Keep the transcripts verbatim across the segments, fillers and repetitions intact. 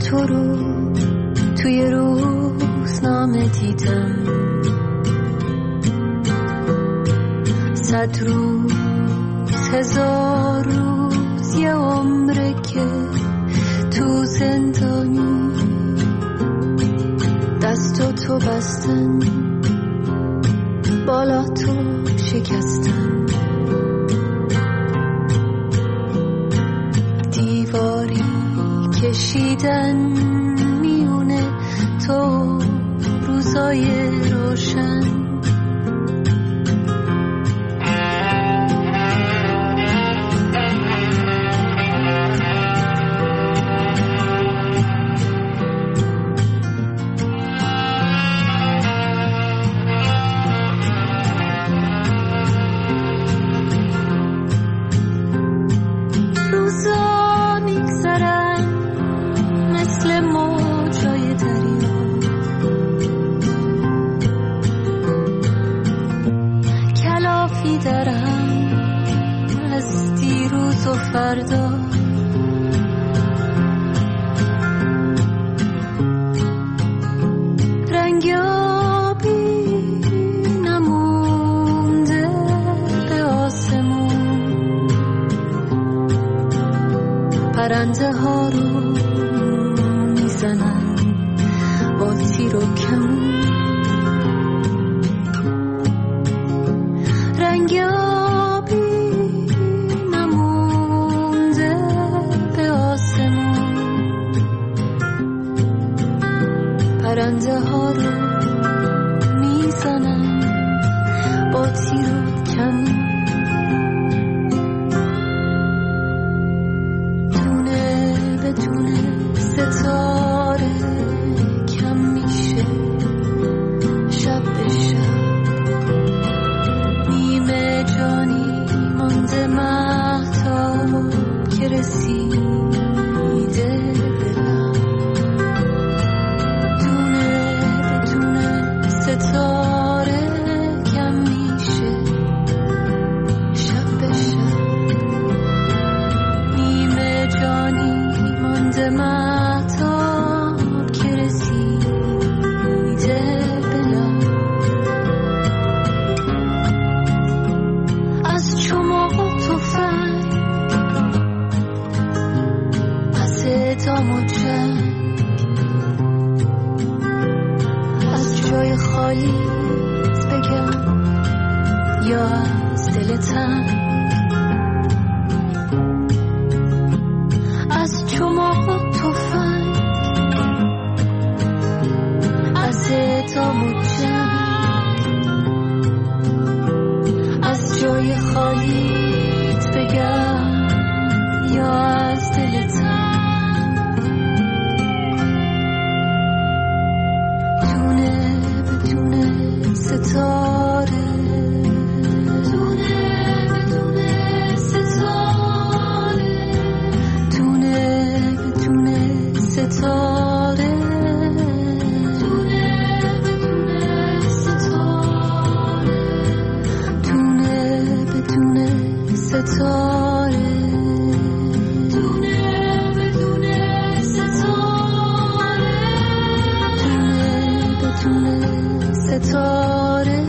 تو رو توی روزنامه دیدم، صد روز هزار روز یه عمره که تو زندانی، دستو تو بستن بالا تو شکستن، دیواری کشیدن میونه تو روزای روشن. فردا رنگابی نمونده به آسمون، پرنده ها رو میزنن با تیر و کمون، رنگابی پرنده ها رو میزنن با تیر و کمون، دونه به دونه ستاره کم میشه شب به شب، نیمه جانی مانده مهتاب که رسیده ستاره کم میشه شب به شب، نیمه جانی مانده مهتاب که رسیده به لب، از چماق و تفنگ، از اعدام و جنگ، جای خالی بگم یا از دل تنگ، از چماق و تفنگ، از اعدام و جنگ، از جای خالی بگم یا از دل تنگ، ستاره دونه بدونه ستاره، دونه بدونه ستاره، دونه بدونه ستاره، دونه بدونه ستاره، دونه بدونه ستاره، دونه بدونه ستاره.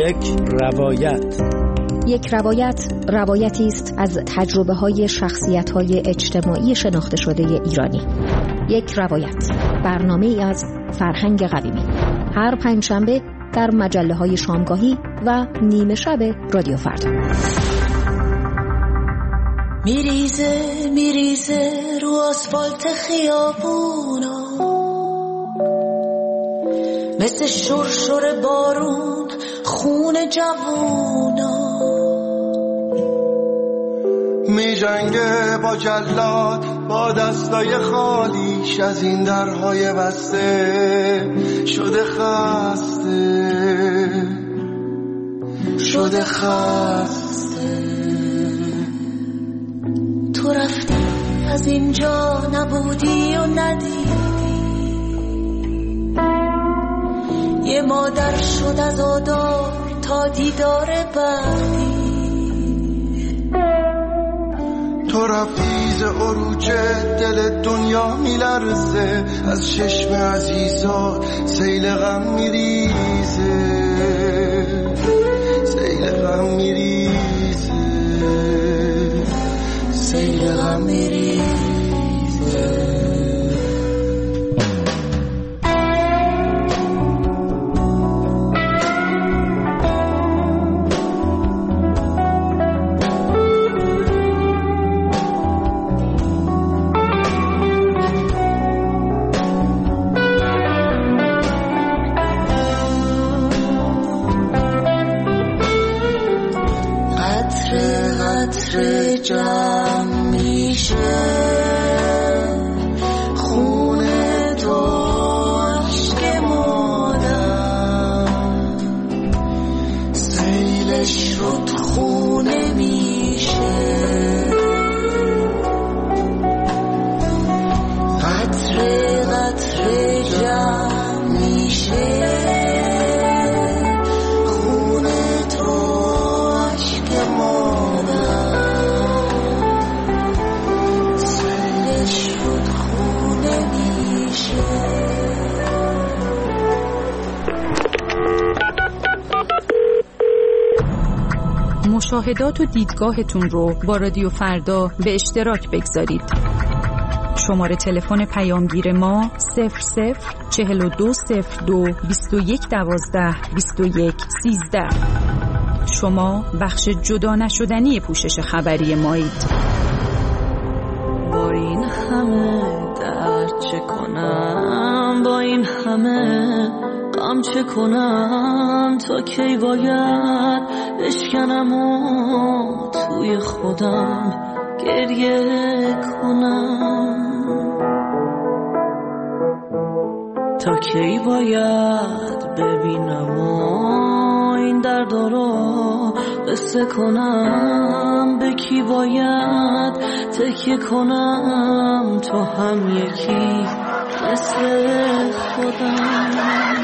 یک روایت. یک روایت روایتی است از تجربه‌های شخصیت‌های اجتماعی شناخته شده ایرانی. یک روایت، برنامه‌ای از فرهنگ قویمی، هر پنجشنبه در مجله‌های شامگاهی و نیمه شب رادیو فردا. میریزه میریزه رو آسفالت خیابونا، مثل شرشر بارون خون جوونا، می جنگه با جلاد با دستای خالیش، از این درهای بسته شده خسته شده خسته. تو رفتی از اینجا نبودی و ندیدی، یه مادر شد از آدار تا دیدار بعدی. تو رفتی ز عروج دل دنیا میلرزه، از چشم عزیزا سیل غم میریزه، سیل غم میریزه، سیل غم میریزه. جمع میشه خون تو عشق مادر، سیلش رود خونه میشه، قطره قطره جمع میشه خون تو عشق مادر. مشاهدات و دیدگاهتون رو با رادیو فردا به اشتراک بگذارید. شماره تلفن پیامگیر ما صفر صفر چهل و دو صفر دو بیست و یک دوازده بیست و یک سیزده. شما بخش جدا نشدنی پوشش خبری مایید. با این همه درد چه کنم، با این همه غم چه کنم، تا کی باید بشکنم و توی خودم گریه کنم، تا کی باید ببینم و این درد رو قصه کنم، به کی باید تکیه کنم، تو هم یکی مثل خودم.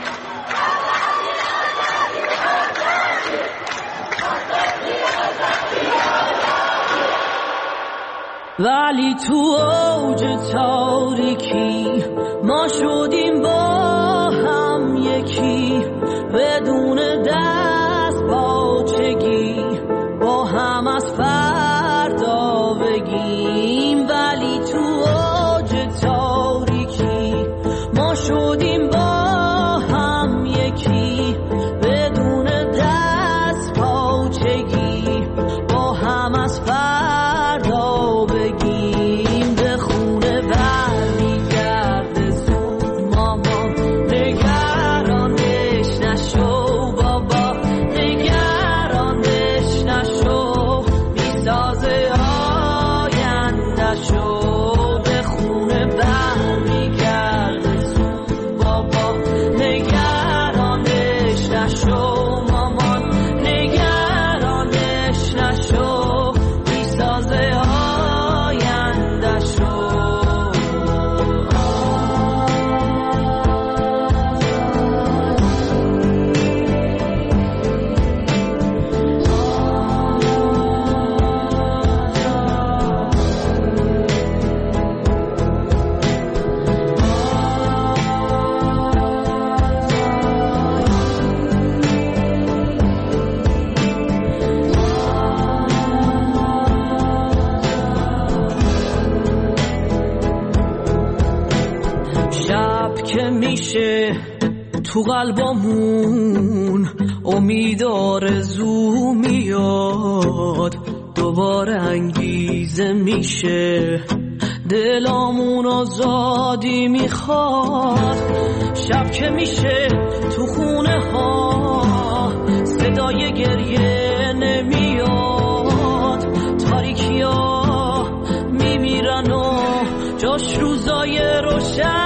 ولی تو اوج تاریکی ما شدیم با هم یکی، بدون دست پاچگی با هم از فردا بگیم. ولی تو اوج تاریکی ما شدیم با هم یکی، بدون دست پاچگی با هم از فردا بگیم. به خونه برمیگرده زود مامان، نگرانش نشو بابا، تو قلبمون امید آرزو میاد، دوباره انگیزه میشه، دلامون آزادی میخواد. شب که میشه تو خونه ها صدای گریه نمیاد، تاریکی ها میمیرن و جاش روزای روشن